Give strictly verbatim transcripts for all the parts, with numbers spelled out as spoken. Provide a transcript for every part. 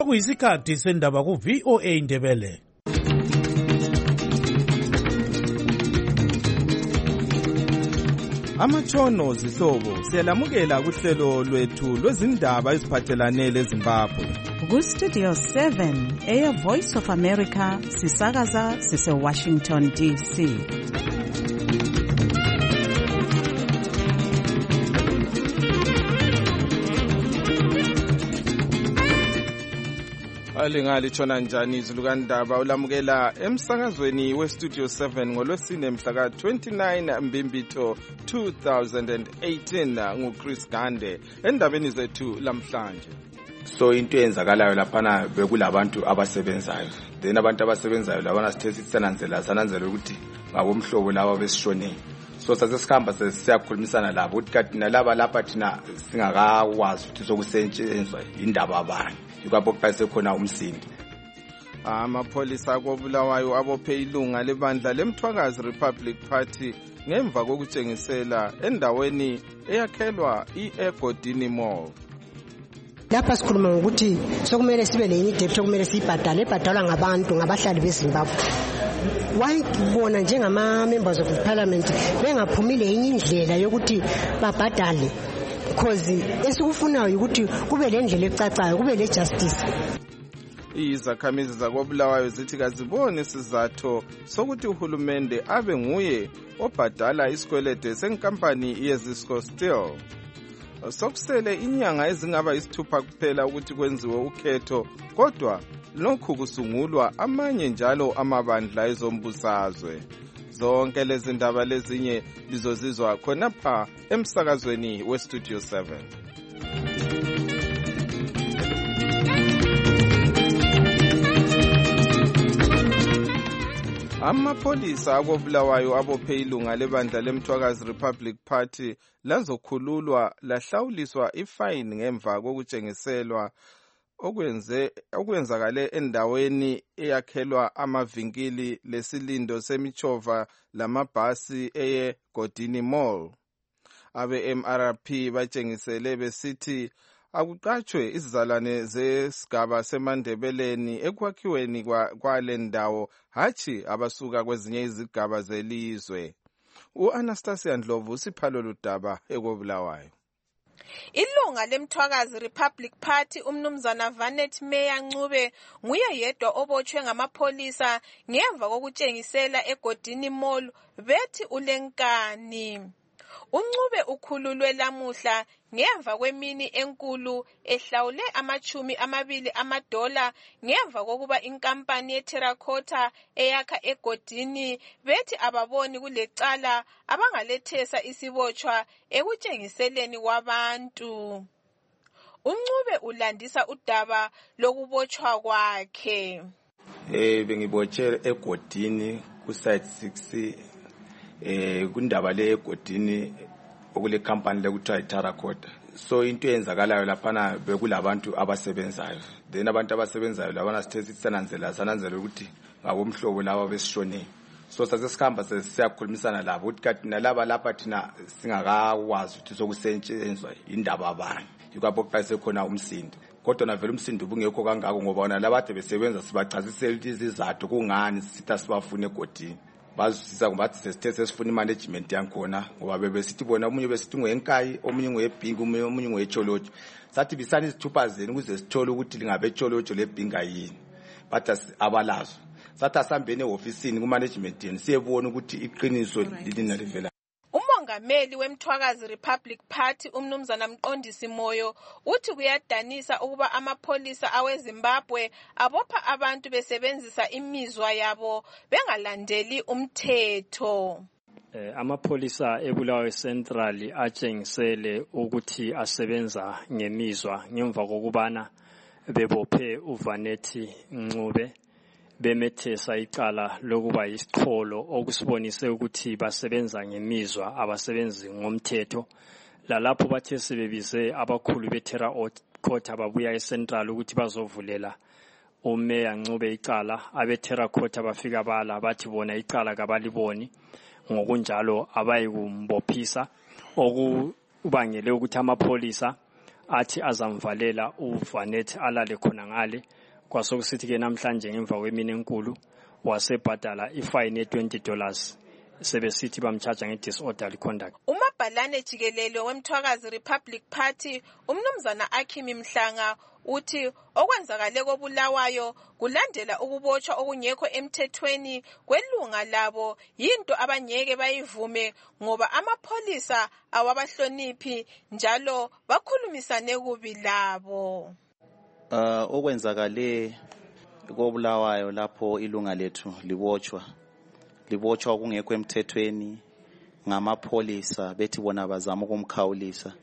Kuyisikhathi sendaba ku V O A Ndebele. Amatshono zihlobo siyalamukela kuhlelo lwethu lwezindaba eziphathelane leZimbabwe. Ku Studio seven, Air Voice of America, sisakaza sise Washington D C. Alingali tshona njani izulu kandaba ulamukela emsakazweni we Studio seven ngolwesine mhla ka twenty-nine Mbimbitho two thousand eighteen nguChris Gande endabeni zethu lamhlanje. So into eyenzakalayo laphana bekulabantu abasebenzayo, then abantu abasebenzayo labana sithe sisananzela sananzela ukuthi ngabomhlobo laba besishone. So sathe sikhamba sesiyakhulumisana labo ukuthi kathi nalaba lapha thina singakakwazi ukuthi sokusetshenziswa indaba abani yikho phakathi khona umsindi. Amapholisa akobulawayo abophe ilunga lebandla leMthwakazi Republic Party ngemva kokutshengisela endaweni eyakhelwa iEgodini Mall. Lapha sikhuluma ukuthi sokumele sibe lenye debt sokumele siyibhadale ebhadalwa ngabantu ngabahlali beZimbabwe. Wayibona njengama members of parliament bengaphumile enye indlela yokuthi babhadale because esikufunayo ukuthi kube lendlela ecacayo kube le justice. Izakhamizi zakobulawayo zithi kaziboni sizathu sokuthi uhulumende abe nguye obhadala isikweletu senkampani yeZisco Steel. Sokusele inyanga ezingaba isithupha kuphela ukuthi kwenziwe ukhetho, kodwa lokhu kusungulwa amanye njalo amabandla ezombusazwe. Zonke lezi ndaba lezinye lizozizwa khonapha emsakazweni we Studio seven. Amapholisa akobulawayo abophe ilunga lebandla leMthwakazi Republic Party lazokhululwa lahlawuliswa ifine ngemva kokutshengiselwa okwenze okwenzakale endaweni eyakhelwa amavinkili lesilindo semichova lamabhasi eGodini Mall. Abe M R P batshengisele besithi akuqatshwe izizalwane zesigaba seMandebeleni ekwakhiweni kwale ndawo hathi abasuka kwezinye izigaba zelizwe. U-Anastasia Ndlovu usiphalo ludaba ekobulawayo. Ilunga leMthwakazi Republic Party umnumzana Vanet Meya Ncube nguye yedwa obotshwe ngamapholisa ngemva kokutshengisela eGodini Mall bethi ulenkani. Uncube ukhululwe lamuhla ngemva kwemini enkulu ehlawule amachumi amabili amadola ngemva kokuba inkampani yeTerracotta eyakha eGodini bethi ababoni kulecala abangalethesa isibotshwa ekutshengiseleni kwabantu. Uncube ulandisa udaba lokubotshwa kwakhe. Eh bengibotshe eGodini ku site six eh kundaba le eGodini okule company lekuthiwa iTerracotta. So into eyenzakalayo laphana bekulabantu abasebenzayo, then abantu abasebenzayo labana sithe sisananzela sananzela ukuthi ngabomhlobo laba besishone. So sathe sikhamba sesiyakhulumisana labo ukuthi kathi nalaba lapha thina singakakwazi ukuthi sokusetshenziswa indaba abani yikho phakathi khona umsindi. Kodwa na vele umsindi ubungekho kangako ngoba bona labade besebenza sibachasisela izizathu kungani sitha sibafune eGodini. Bazisisa ngoba sesithe sesifuna imanagement yankhona ngoba bebesithi bona umunye besithi ngoyenkayi omunye ngoyebhinga omunye ngoyecholojo. Sathi bisani izithupha zenu ukuze sithole ukuthi lingabe echolojo lebhinga yini. Bathi abalazo. Sathi asambene eofisini ku management yenu siyebona ukuthi iqiniso lilina livela. Umongameli weMthwakazi Republic Party umnumzana Mqondisi Moyo uthi kuyadanisa ukuba amapholisa aweZimbabwe abopha abantu besebenzisa imizwa yabo bengalandeli umthetho. Eh, amapholisa eBulawayo Central atshengisele ukuthi asebenza ngemizwa ngemva kokubana bebophe uVanethi Ncube bemethesa icala lokuba yisiqholo okusibonise ukuthi basebenza ngemizwa abasebenzi ngomthetho. Lalapho bathe sebebize abakhulu beTerracotta babuya eCentral ukuthi bazovulela uMeya Ncube icala, abeTerracotta bafika bala bathi bona icala kabaliboni, ngokunjalo abayikumbophisa okubangele ukuthi amapholisa athi azamvalela uVanetti alale khona ngale. Kwasokusithi ke namhlanje ngemva kwemini enkulu wasebhadala ifine ye twenty dollars. Sebesithi bamcharge nge-disorderly conduct. Umabhalane jikelele wemthwakazi Republic Party umnumzana Akhimi Mhlanga uthi okwenzakale koBulawayo kulandela ukubotshwa okungekho emthethweni kwelunga labo yinto abanyeke bayivume ngoba amapholisa awabahloniphi njalo bakhulumisane kubi labo. Uh, okwenzakale koBulawayo lapho ilunga lethu libotshwa libotshwa kungekho emthethweni ngamapholisa bethi bona bazama ukumkhawulisa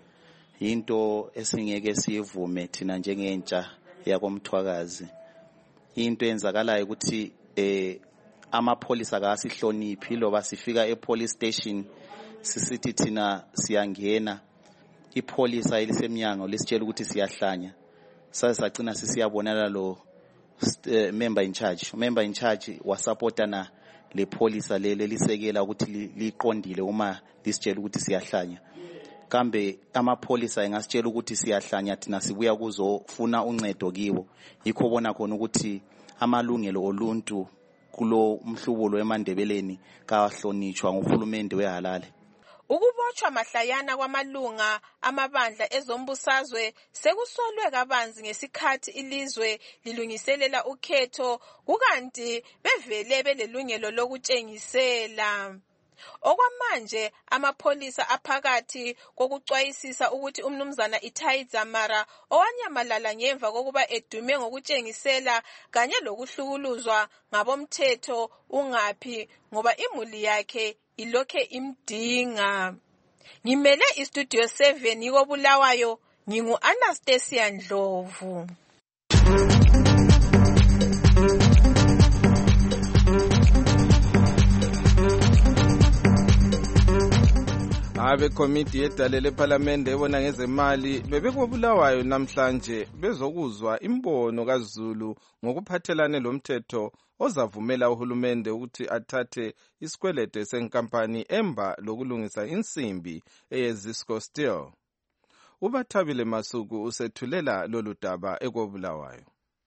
into esingeke siyivume thina njengentsha yakomthwakazi. Into enzakalayo ukuthi eh amapholisa kasihloniphi loba sifika epolice station sisithi thina siyangena ipolisa elisemnyango lisitshela ukuthi siyahlanya sasagcina sisiyabonana lo uh, member in charge member in charge wasupportana le polisa lele lisekela ukuthi liqondile uma lisitshela ukuthi siyahlanya kambe amapholisa engasitshela ukuthi siyahlanya thina sibuya kuzofuna uncedo kibo yikho bona khona ukuthi amalungelo oluntu kulo mhlubulo eMandebeleni kahlonitshwa nguhulumende wehalale. Ukubotshwa mahlayana kwamalunga amabandla ezombusazwe sekusolwe kabanzi ngesikhathi ilizwe lilungiselela ukhetho kukanti bevele belelungelo lokutshengisela. Okwamanje amapholisa aphakathi kokucwayisisa ukuthi umnumzana Itai Dzamara owanyamalala ngemva kokuba edume ngokutshengisela kanye lokuhlukuluzwa ngabomthetho ungaphi ngoba imuli yakhe ilokhe imdinga. Ngimele istudio seven koBulawayo ngingu Anastasia Ndlovu. Abe committee yedale leParliament ebona ngezemali bebekobulawayo namhlanje bezokuzwa imbono kaZulu ngokuphathelane lomthetho ozavumela uhulumende ukuthi athathe isikwelede senkampani emba lokulungisa insimbi eyeZisco Steel. UBathabile Masuku usethulela lolu daba ekobulawayo.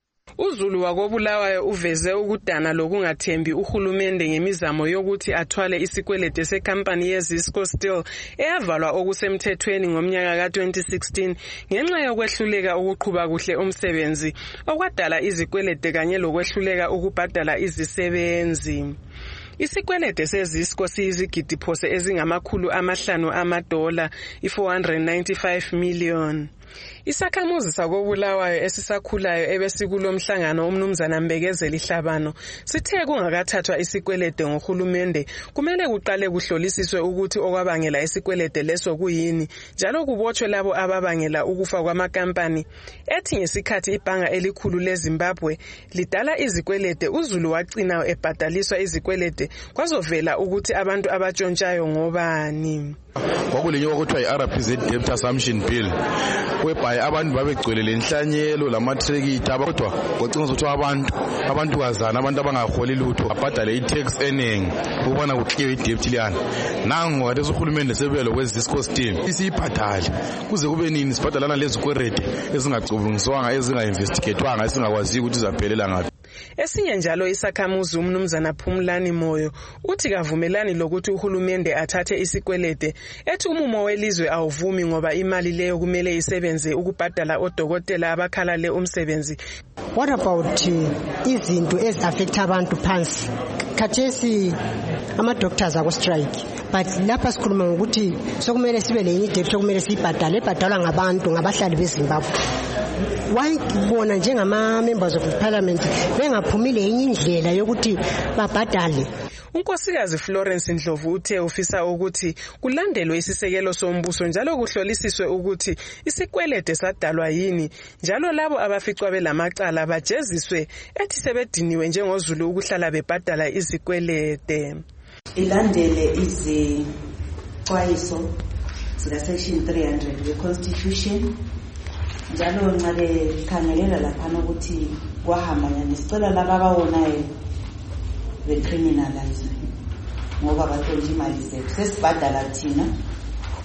uZulu wakoBulawayo uveze ukudana lokungathembi uhulumende ngemizamo yokuthi athwale isikwelede sekampani yeZisco Steel eyavalwa okusemthethweni ngomnyaka ka twenty sixteen ngenxa yokwehluleka ukuqhuba kuhle umsebenzi okwadala izikwelede kanye lokwehluleka ukubhadala izisebenzi. Isikwelede seZisco siyizigidi phose ezingamakhulu amahlanu amadola i-four hundred ninety-five million. Isakhamuzi sakoBulawayo esisakhulayo ebesikulomhlangano umnumzana Mbekezeli Hlabano sithe kungakathathwa isikwelede ngohulumende kumele kuqale kuhlolisiswe ukuthi okwabangela isikwelede leso kuyini njalo kubotshwe labo ababangela ukufa kwamakampani. Ethi ngesikhathi ibhanga elikhulu leZimbabwe lidala izikwelede uZulu wagcina ebhadaliswa izikwelede kwazovela ukuthi abantu abatshontshayo ngobani. Kwakulenywa okuthiwa i-R P Z Debt Assumption Bill whereby abantu babegcwele lenhlanyelo lamatrekita kodwa kwacinga ukuthi abantu abantukazana abantu abangaholi lutho babhadale i-tax eningi ukubona kukhiwe i-debt liyana. Nangu kade uhulumende sebuya lokweZisco Steel isiyibhadale kuze kube nini sibhadalana lezikwelede ezingacubungiswanga ezinga-investigatwanga esingakwazi ukuthi izaphelela ngaphi. Esinye njalo isakhamuzi umnumzana Phumlani Moyo uthi kavumelani lokuthi uhulumende athathe isikwelede ethi umumo welizwe awuvumi ngoba imali leyo kumele isebenze ukubhadala odokotela abakhalale umsebenzi. What about izinto ezi affect abantu phansi? Khathesi ama doctors ako strike but lapha sikhuluma ngokuthi sokumele sibe lenye debt sokumele siyibhadale ebhadalwa ngabantu ngabahlali beZimbabwe. Why bona njengama members of parliament bengaphumile enye indlela yokuthi babhadale? Unkosikazi Florence Ndlovu uthe ufisa ukuthi kulandelwe isisekelo sombuso njalo kuhlolisiswe ukuthi isikwelede sadalwa yini njalo labo abaficwa belamacala bajeziswe ethi sebediniwe njengoZulu ukuhlala bebhadala izikwelede. Ilandele izixwayiso zika section three hundred we constitution njalo nxa bekhangelela lapha ukuthi kwahambanya nesicelo laba abawonayo becriminalize ngoba bathonje imali zethu sesibhadala thina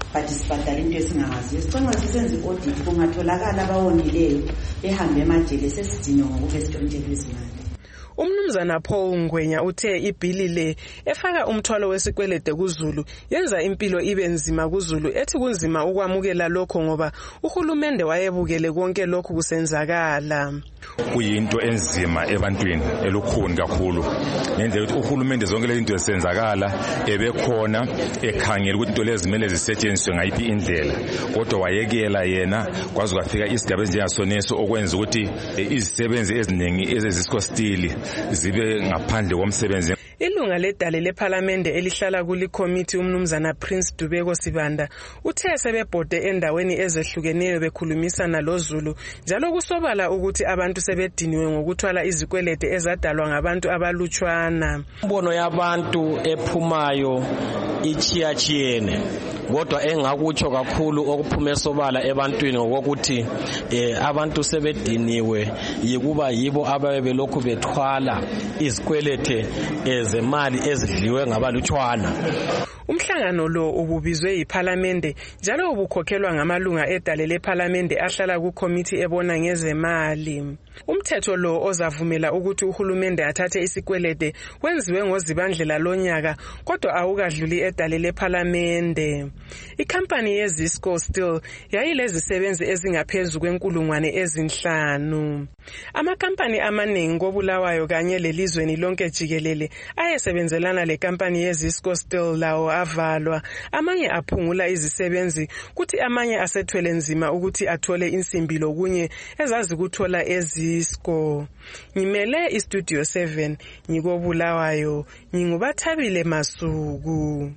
but sibhadala into esingaziyo. Sicela sisenze i-audit kungatholakala abawonileyo behambe emajele sesidinwe ngokuba sithontshele izimali. Umnumzana Paul Ngwenya uthe ibhili le efaka umthwalo wesikwelede kuZulu yenza impilo ibe nzima kuZulu, ethi kunzima ukwamukela lokho ngoba uhulumende wayebukele konke lokho kusenzakala. Kuyinto enzima ebantwini elukhuni kakhulu ngendlela ukuthi uhulumende zonke lezi zinto ezisenzakala ebekhona ekhangela ukuthi into lezi zimele zisetshenziswe ngayiphi indlela, kodwa wayekela yena kwaze kwafika isigaba esinjengasoneso okwenza ukuthi izisebenzi eziningi ezezisco steel zibe ngaphandle komsebenzi. Ilunga ledale lePhalamende elihlala kuli committee umnumzana Prince Dubeko Sibanda uthe sebebhode endaweni ezehlukeneyo bekhulumisana loZulu njalo kusobala ukuthi abantu sebediniwe ngokuthwala izikwelede ezadalwa ngabantu abalutshwana. Imbono yabantu ephumayo ichiyachiyene, kodwa engakutsho kakhulu okuphuma esobala ebantwini ngokuthi eh abantu sebediniwe yikuba yibo ababe belokhu bethwala izikwelede ezemali ezidliwe ngabalutshwana. Umhlangano lo ububizwe iPhalamende njalo ubukhokhelwa ngamalunga edale lePhalamende ahlala ku committee ebona ngezemali. Umthetho lo ozavumela ukuthi uhulumende athathe isikwelede wenziwe ngozibandlela lonyaka kodwa awukadluli edale lePhalamende. Ikhampani yeZisco Steel yayilezisebenzi ezingaphezulu kwenkulungwane ezinhlanu. Amakampani amaningi koBulawayo kanye lelizweni lonke jikelele ayesebenzelana lekampani yeZisco Steel lawo avalwa, amanye aphungula izisebenzi kuthi amanye asethwele nzima ukuthi athole insimbi lokunye ezazikuthola eZisco. Ngimele iStudio seven ngikoBulawayo, ngingubathabile Masuku.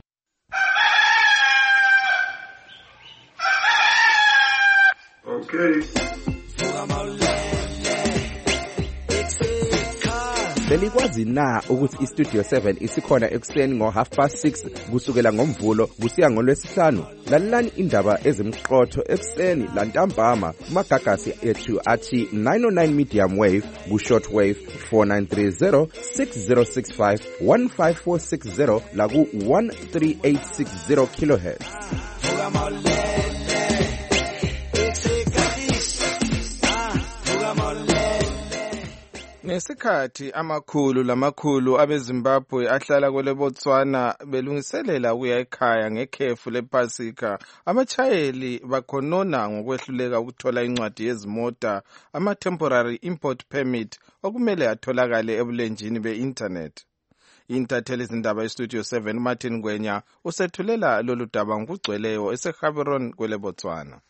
Okay. Belikwazi na ukuthi iStudio seven isikhona ekuseni ngo half past six kusukela ngomvulo kusiya ngolwesihlanu? Lalelani indaba ezimqotho ekuseni lantambama kumagagasi ethu athi nine oh nine medium wave ku short wave four nine three zero six zero six five one five four six zero la ku one three eight six zero kilohertz. Ngesikhathi amakhulu lamakhulu abeZimbabwe ahlala kwele Botswana belungiselela ukuya ekhaya ngekhefu lePasika, abachayeli bakhonona ngokwehluleka ukuthola incwadi yezimota, ama temporary import permit okumele atholakale ebulenjini be-internet. Intatheli izindaba eStudio seven Martin Ngwenya usethulela lolu daba ngokugcweleyo eseGaborone kwele Botswana.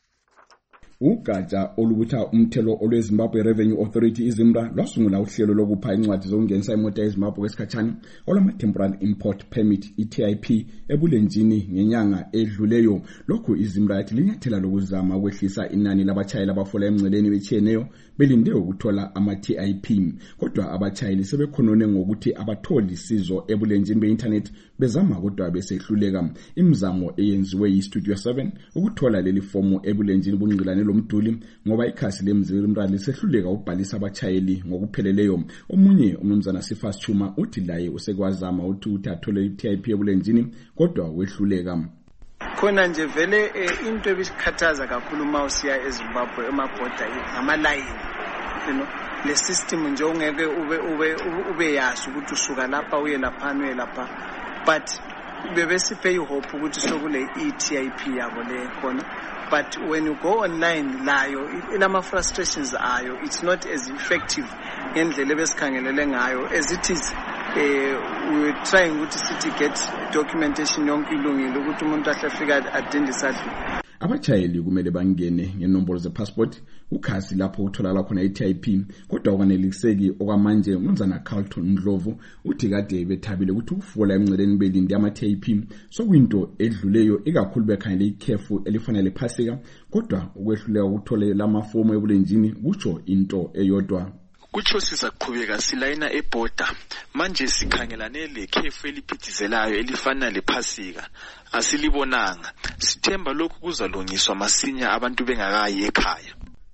Ugatsha olubutha umthelo olweZimbabwe Revenue Authority iZimra lwasungula uhlelo lokupha incwadi zokungenisa imota eZimbabwe kwesikhatshana olama temporary import permit I T I P ebulenjini ngenyanga edluleyo. Lokhu iZimra yathi linyathela lokuzama ukwehlisa inani labachayeli abafola emngceleni bechiyeneyo belinde ukuthola ama T I P, kodwa abachayeli sebekhonone ngokuthi abatholi sizo ebulenjini be-internet bezama kodwa besehluleka. Imizamo eyenziwe yiStudio seven ukuthola leli fomu ebulenjini bungqilane lomduli ngoba ikhasi lemzimra lisehluleka ukubhalisa abachayeli ngokupheleleyo. Omunye umnumzana Sifas Chuma uthi laye usekwazama ukuthi uthole I T I P ebulenjini kodwa wehluleka. Khona nje vele into ebisikhathaza kakhulu mawusiya eZimbabwe emabhoda ngamalayini, you know, le system nje ungeke ube ube ube yazi ukuthi usuka lapha uye lapha uye lapha, but bebesiphe ihope ukuthi sokule I T I P yabo le khona. But when you go online layo ilama frustrations ayo, it's not as effective ngendlela besikhangelele ngayo as it is. Uh, we were trying to get documentation yonke ilungile ukuthi umuntu ahlafika adindisathu. Abachayeli kumele bangene ngenombolo zepassport ukhasi lapho utholala khona I T I P, kodwa okwaneliseki okwamanje umnumzana Carlton Ndlovu uthi kade bethabile ukuthi ukufola emngceleni belinde ama T I P sokuyinto edluleyo ikakhulu bekhangele ikhefu elifanele Pasika, kodwa ukwehluleka ukuthola lamafomu ebulenjini kutsho into eyodwa. Kutsho sizaqhubeka silayina eborder manje sikhangelane lekhefu eliphithizelayo elifana lePasika asilibonanga. Sithemba lokhu kuzalungiswa masinya abantu bengakayi ekhaya.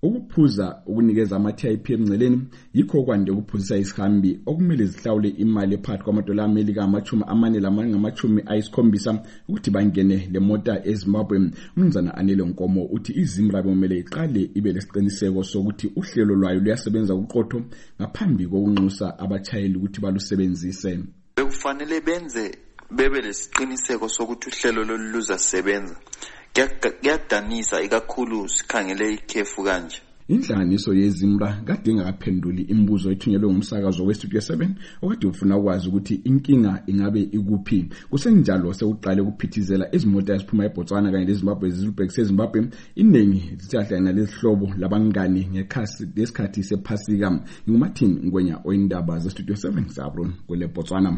ukuphuza ukunikeza ama-T I P emngceleni yikho kwande ukuphuzisa isihambi okumele zihlawule imali ephakathi kwamadola amelika amachumi amane lamane ngamachumi ayisikhombisa ukuthi bangene le mota eZimbabwe. Umnumzana Anele Nkomo uthi iZimra kumele iqale ibe lesiqiniseko sokuthi uhlelo lwayo luyasebenza kuqotho ngaphambi kokunxusa abatshayeli ukuthi balusebenzise. Bekufanele benze bebe lesiqiniseko sokuthi uhlelo lolu luzasebenza. Kuyadanisa ikakhulu sikhangele ikhefu kanje. Inhlanganiso yeZimra kade ingakaphenduli imibuzo ethunyelwe ngumsakazo weStudio seven okade ufuna ukwazi ukuthi inkinga ingabe ikuphi. Kusenjalo sewuqale ukuphithizela izimota eziphuma eBotswana kanye leZimbabwe zizibhekise eZimbabwe. Iningi lithahlana lezihlobo labangani ngekhasi lesikhathi sephasika. nguMartin Ngwenya oyindaba zeStudio seven Zabron kwele Botswana.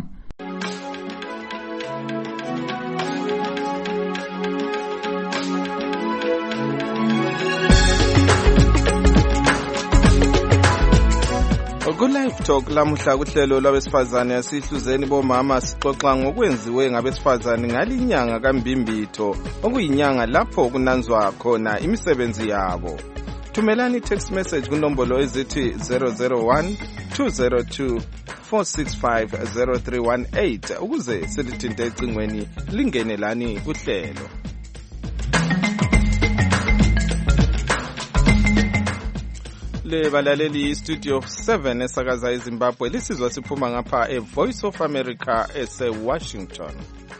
Ku-Live Talk lamuhla kuhlelo lwabesifazane yasihluzeni bomama sixoxa ngokwenziwe ngabesifazane ngalinyanga kaMbimbitho okuyinyanga lapho kunanzwa khona imisebenzi yabo. Thumelani text message kunombolo ezithi zero zero one two zero two four six five zero three one eight ukuze silithinte ecingweni lingenelani kuhlelo. Le balaleli Studio seven esakaza eZimbabwe lisizwa siphuma ngapha e Voice of America ese Washington.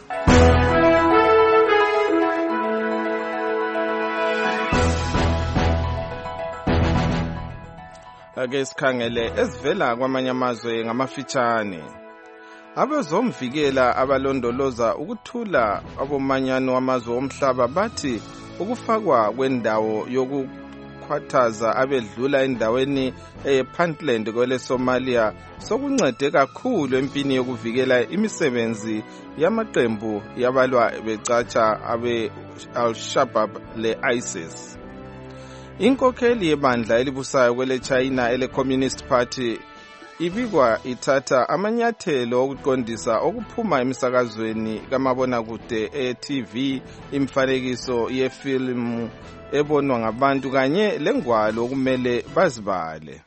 Ake sikhangele ezivela kwamanye amazwe ngamafitshane. Abazomvikela abalondoloza ukuthula abomanyano wamazwe omhlaba bathi ukufakwa kwendawo yoku khwathaza abedlula endaweni ePuntland kwele Somalia sokuncede kakhulu empini yokuvikela imisebenzi yamaqembu yabalwa becatsha abe Al-Shabaab le ISIS. Inkokheli yebandla elibusayo kwele China ele Communist Party ibikwa ithatha amanyathelo okuqondisa okuphuma emisakazweni kamabonakude e-T V imfanekiso yefilimu ebonwa ngabantu kanye lengwalo okumele bazibale.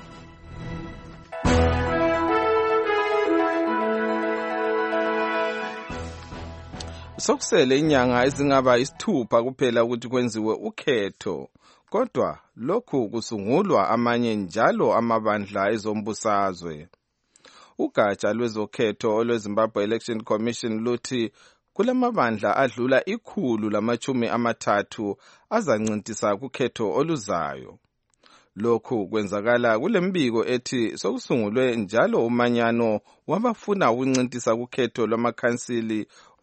Sokusele inyanga ezingaba isithupha kuphela ukuthi kwenziwe ukhetho, kodwa lokhu kusungulwa amanye njalo amabandla ezombusazwe. Ugatsha lwezokhetho olweZimbabwe Election Commission luthi kulamabandla adlula ikhulu lamachumi amathathu azancintisa kukhetho oluzayo. Lokhu kwenzakala kulembiko ethi sokusungulwe njalo umanyano wabafuna ukuncintisa kukhetho lwamakhansili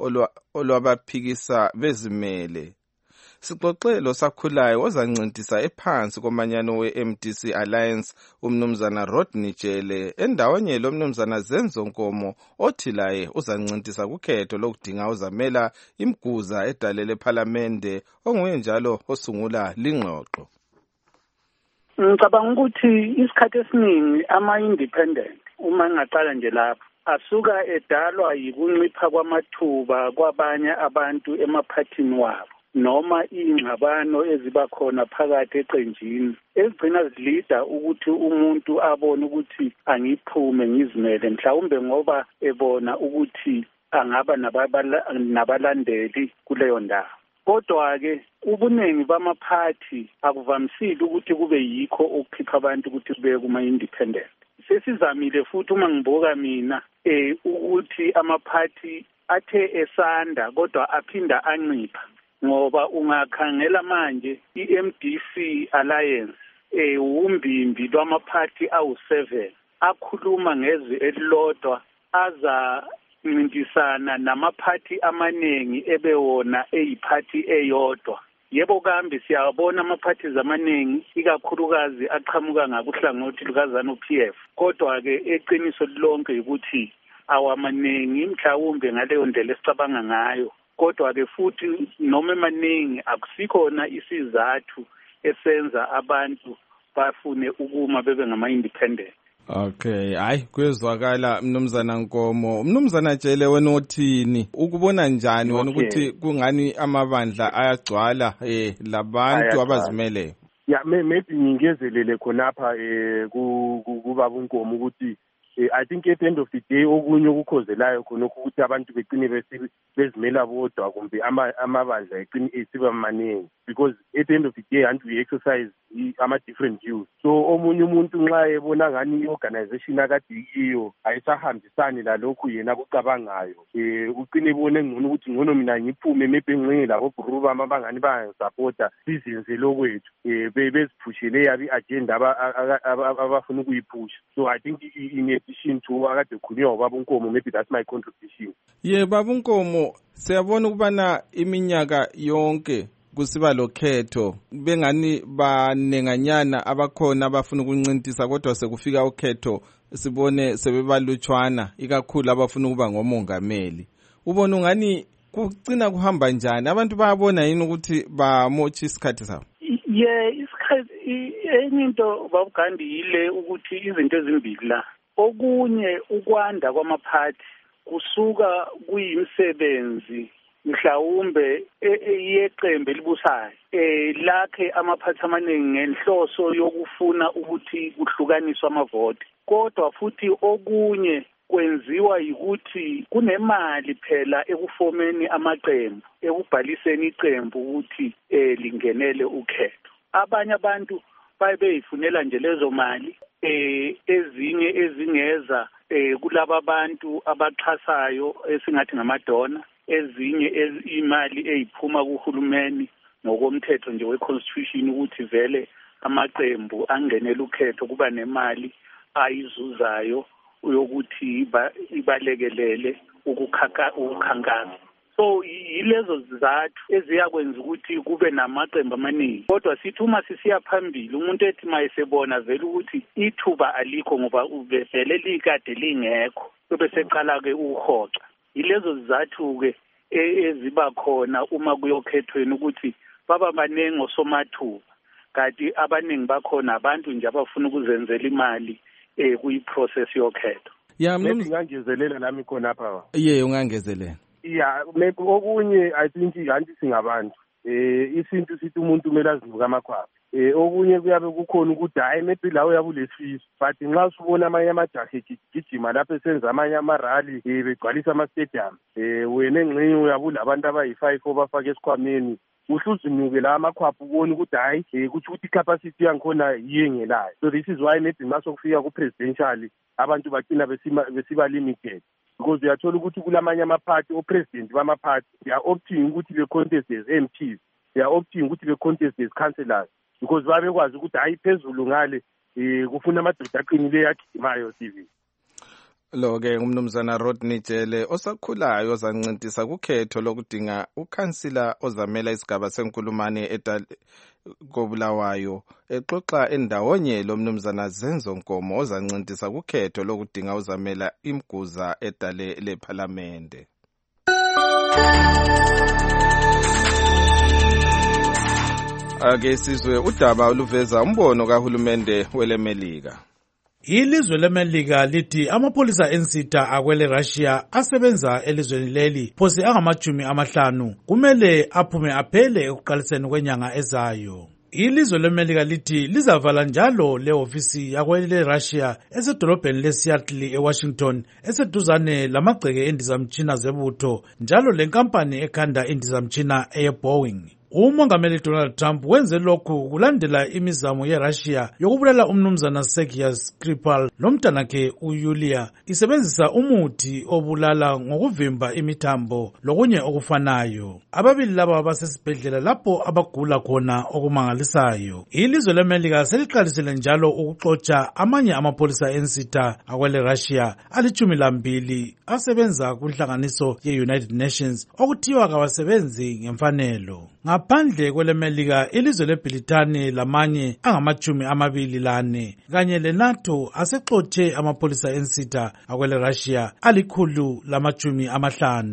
olwabaphikisa bezimele. Sixoxelo sakhulayo ozancintisa ephansi komanyano we-M D C Alliance umnumzana Rodney Jele endawonye lo mnumzana Zenzo Nkomo othi laye uzancintisa kukhetho lokudinga uzamela imguza edalele parliamente onguye njalo osungula lingxoxo. Ngicabanga ukuthi isikhathi esiningi ama-independent uma ngaqala nje lapho asuka edalwa yikuncipha kwamathuba kwabanye abantu emaphathini wabo noma ingxabano eziba khona phakathi eqenjini ezigcina zilida ukuthi umuntu abone ukuthi angiphume ngizimele mhlawumbe ngoba ebona ukuthi angaba nabalandeli kuleyo ndawo. Kodwa-ke ubuningi bamaphathi akuvamisile ukuthi kube yikho okukhipha abantu ukuthi kube kuma-independent. Sesizamile futhi uma ngibuka mina eh ukuthi amaphathi athe esanda kodwa aphinda ancipha ngoba ungakhangela manje i-M D C Alliance eh umbimbi lwamaphathi awu seven akhuluma ngezwi elilodwa aza ncintisana namaphathi amaningi ebewona eyiphathi eyodwa. Yebo kambe siyabona amaphathi amaningi ikakhulukazi aqhamuka ngakuhlangothi lukaZanu P F, kodwa ke eqiniso lonke ukuthi awamaningi mhlawumbe ngaleyo ndlela esicabanga ngayo, kodwa ke futhi noma emaningi akusikhona isizathu esenza abantu bafune ukuma bebe ngama-independent. Okay, hayi kwezwakala mnumzana Nkomo. Mnumzana Jele wena uthini? Ukubona njani wena ukuthi kungani amabandla ayagcwala eh labantu abazimele? ya maybe ngingezelele khonapha eh kubaba uNkomo ukuthi I think at the end of the day okunye okukhozelayo khona ukuthi abantu begcine bezimela bodwa kumbe amabandla egcine esiba maningi because at the end of the day and we exercise ama different views. So omunye umuntu nxa ebona ngani i-organization akade iyo ayisahambisani lalokhu yena kucabangayo eh uqine ebone ngcono ukuthi ngcono mina ngiphume maybe ngcinge labo group abangani bayangisupport sizinze lokwethu eh beziphushele yabi agenda abafuna ukuyiphusha. So I think in addition to akade khulunywa ubaba uNkomo, maybe that's my contribution. Ye baba uNkomo, siyabona ukubana iminyaka yonke kusiba lokhetho bengani banenganyana abakhona abafuna ukuncintisa kodwa sekufika ukhetho sibone sebebalutshwana ikakhulu abafuna ukuba ngomongameli. Ubona ungani kucina kuhamba njani? Abantu bayabona yini ukuthi bamotsha isikhathi sabo? Yeah, isikhathi enye into babugandi ile ukuthi izinto ezimbili la. Okunye ukwanda kwamaphathi kusuka kuyimsebenzi mhlawumbe yeqembu elibusayo eh lakhe amaphathi amaningi ngenhloso yokufuna ukuthi kuhlukaniswe amavoti, kodwa futhi okunye kwenziwa ukuthi kunemali phela ekufomeni amaqembu, ekubhaliseni iqembu ukuthi eh lingenele ukhetho. Abanye abantu bayibeyifunela nje lezo mali eh ezinye ezingeza eh kulabo abantu abaxhasayo esingathi ngamadona, ezinye imali eyiphuma kuhulumeni ngokomthetho nje weconstitution ukuthi vele amaqembu angenele ukhetho kuba nemali ayizuzayo uyokuthi ibalekelele ukukhankasa. So yilezo zizathu eziyakwenza ukuthi kube namaqembu amaningi. Kodwa sithi uma sisiya phambili umuntu ethi mayesebona vele ukuthi ithuba alikho ngoba uvele likade lingekho bese eqala ke uhoxa. Yilezo zizathu ke eziba khona uma kuyokhethweni ukuthi baba baningi osomathuba kanti abaningi bakhona abantu nje abafuna ukuzenzela imali eh kuyiprocess yokhetho. Ya mina ngangezelela nami khona apha. Ye ungangezelela. Ya maybe okunye I think anti singabantu eh isintu sithi umuntu kumele azinuka amakhwapha. Eh okunye kuyabe kukhona ukuthi hayi maybe lawo yabulesifiso but nxa usubona amanye amajahe gijima lapho esenza amanye amarally eh begcwalisa ama stadium eh wena engxenye uyabula abantu abayi five obafaka esikhwameni uhluzinuke la amakhwapha ubona ukuthi hayi ukuthi ukuthi capacity yangikhona yiyengelayo. So this is why maybe masokufika ku presidential abantu bagcina besiba limited because uyathola ukuthi kulamanye amaphathi o-president bamaphathi they are opting ukuthi be-contest as M Ps, they are opting ukuthi be-contest as councillors because babekwazi ukuthi hayi phezulu ngale um kufuna amadoda aqinileyo agijimayo T V. Lo-ke umnumzana Rodney Jele osakhulayo ozancintisa kukhetho lokudinga ukhansila ozamela isigaba senkulumane koBulawayo exoxa endawonye lo mnumzana Zenzo Nkomo ozancintisa kukhetho lokudinga uzamela imguza edale lePhalamende. Ake sizwe udaba oluveza umbono kahulumende weleMelika. Ilizwe leMelika lithi amapholisa ensitha akwele Russia asebenza elizweni leli phose angamajumi amahlanu kumele aphume aphele ekuqaliseni kwenyanga ezayo. Ilizwe leMelika lithi lizavala njalo le ofisi yakwele Russia esedolobheni leSeattle eWashington eseduzane lamagceke endizamtshina zebutho njalo lenkampani ekhanda indizamtshina eyeBoeing. Umongameli Donald Trump wenze lokhu kulandela imizamo yeRussia yokubulala umnumzana Sergei Skripal lomntanakhe uYulia isebenzisa umuthi obulala ngokuvimba imithambo lokunye okufanayo. Ababili laba basesibhedlela lapho abagula khona okumangalisayo. Ilizwe leMelika seliqalisile njalo ukuxotsha amanye amapholisa ensitha akwele Russia alichumi lambili asebenza kunhlanganiso ye-United Nations okuthiwa kabasebenzi ngemfanelo. Ngaphandle kweleMelika ilizwe leBritani lamanye angamachumi amabili lane kanye leNATO asexotshe amapholisa ensitha akwele Russia alikhulu lamachumi amahlanu.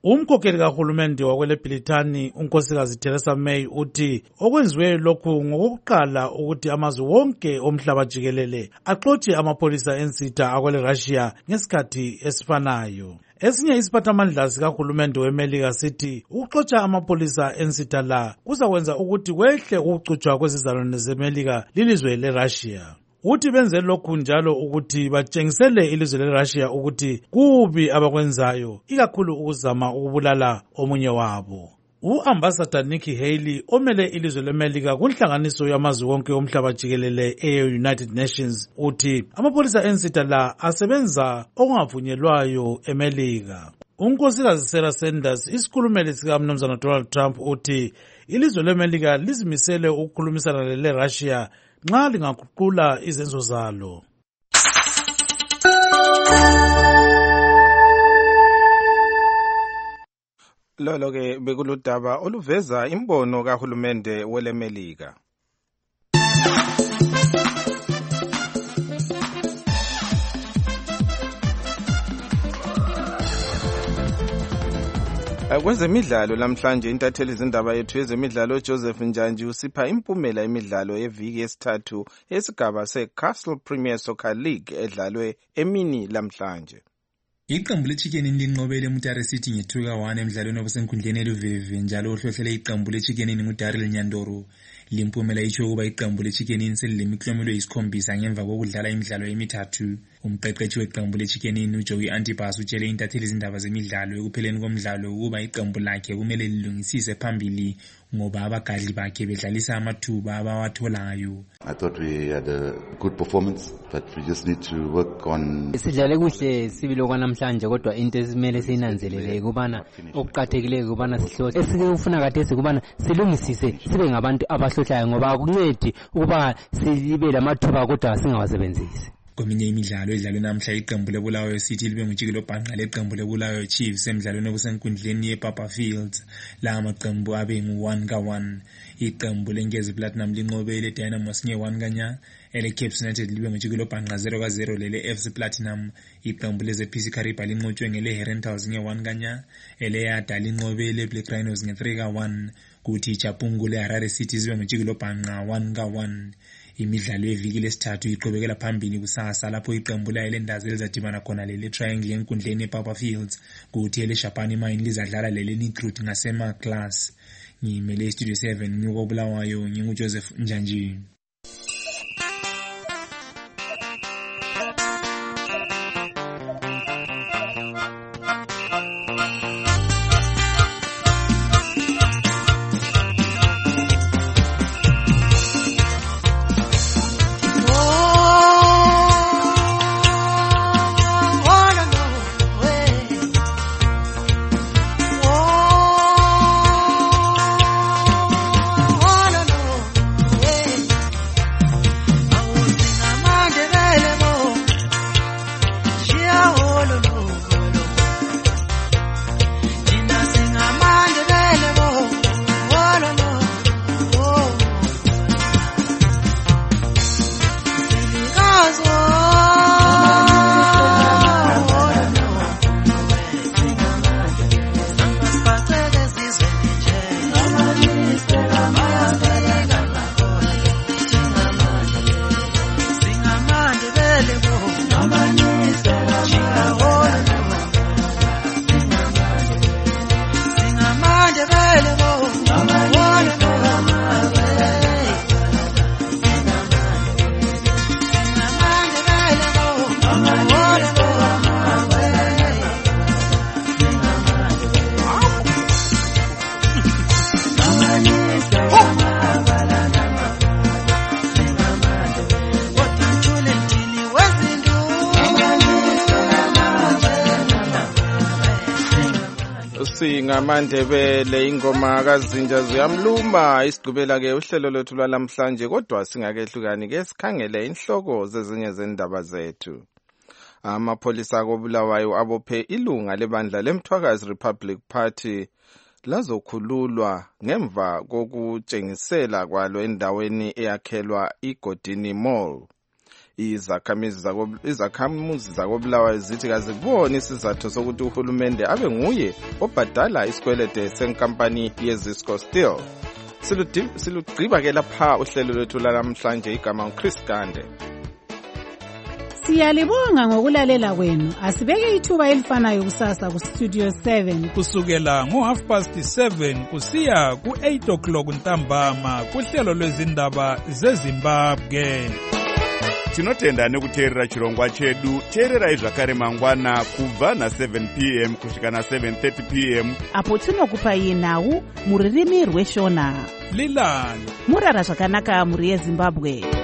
Umkhokheli kahulumende wakwele Britani unkosikazi Theresa May uthi okwenziwe lokhu ngokuqala ukuthi amazwe wonke omhlaba jikelele axotshe amapholisa ensitha akwele Russia ngesikhathi esifanayo. Esinye isiphathamandla sikahulumende weMelika sithi ukuxotsha amapholisa ensitha la kuzakwenza ukuthi kwehle ukuxutshwa kwezizalwane zeMelika lilizwe leRussia. Uthi benze lokhu njalo ukuthi batshengisele ilizwe leRussia ukuthi kubi abakwenzayo, ikakhulu ukuzama ukubulala omunye wabo. U-Ambassador Nikki Haley omele ilizwe leMelika kunhlanganiso yamazwe wonke omhlaba jikelele e-United Nations uthi amapholisa ensitha la asebenza okungavunyelwayo eMelika. Unkosikazi Sarah Sanders, isikhulumeli sika Mnumzana Donald Trump, uthi ilizwe leMelika lizimisele ukukhulumisana leRussia nxa lingaguqula izenzo zalo. Lolo ke bekuludaba oluveza imbono kahulumende weleMelika. Kwezemidlalo namhlanje intatheli izindaba yethu yezemidlalo Joseph Njanji usipha impumela imidlalo yeviki yesithathu esigaba seCastle Premier Soccer League edlalwe emini lamhlanje. Iqembu leChicken linqobele eMutare City nge-two to one emidlalweni obusenkundleni eluveve njalo ohlohlele iqembu leChicken nguDarryl Nyandoro. Limpumela itsho ukuba iqembu leChicken selilemiklomelo yisikhombisa ngemva kokudlala imidlalo emithathu. Umqeqeshi weqembu leChicken uJoey Antipas utshele intatheli izindaba zemidlalo ekupheleni komdlalo ukuba iqembu lakhe kumele lilungisise phambili ngoba abagadli bakhe bedlalisa amathuba abawatholayo. I thought we had a good performance, but we just need to work on. Sidlale kuhle sibilo kwanamhlanje kodwa into esimele sinanzelele kubana okuqhathekile kubana sihlose. Esikufuna kade sikubana silungisise sibe ngabantu abahlohlayo ngoba akuncedi ukuba sibe lamathuba kodwa singawasebenzisi. Kweminye imidlalo edlalwe namhla iqembu leBulawayo City libe ngujikelo bhanqa leqembu leBulawayo Chiefs emidlalweni obusenkundleni yePapa Fields. La maqembu abe ngu-one ka one. Iqembu leNgezi Platinum linqobele Dynamos nge-one kanya. Ele Cape United libe ngujikelo bhanqa zero ka zero lele F C Platinum. Iqembu leZP Kariba linqotshwe ngele Herentals nge-one kanya. Ele Yada linqobele Black Rhinos nge-three ka one. Kuthi Chapungu le Harare City zibe ngujikelo bhanqa one ka one. Imidlalo yeviki lesithathu iqhubekela phambili kusasa lapho iqembu layo lendazi elizadibana khona lele Triangle enkundleni ePapa Fields kuthi ele Shapani Mine lizadlala lele Recruit ngasema class. Ngimele Studio seven nyuko Bulawayo nginguJoseph Njanji. Singamandebele ingoma kazinja ziyamluma isigqibela ke uhlelo lwethu lwalamhlanje kodwa singakehlukani ke sikhangele inhloko zezinye zendaba zethu. Amapholisa koBulawayo abophe ilunga lebandla leMthwakazi Republic Party lazokhululwa ngemva kokutshengisela kwalo endaweni eyakhelwa iGodini Mall. Izakhamuzi izakhamuzi zakobulawayo zithi kaze kubona isizathu sokuthi uhulumende abe nguye obhadala isikwelede senkampani yeZisco Steel. Silugqiba ke lapha uhlelo lwethu lanamhlanje igama uChris Gande. Siyalibonga ngokulalela kwenu. Asibeke ithuba elifanayo kusasa ku Studio seven kusukela ngo half past seven kusiya ku eight o'clock ntambama kuhlelo lwezindaba zeZimbabwe. Tinotenda nekuteerera chirongwa chedu. Teererai zvakare mangwana kubva na seven p m kusvika na seven thirty p m apo tinokupai nhau muririmi rweshona. Lilani murara zvakanaka muri yeZimbabwe.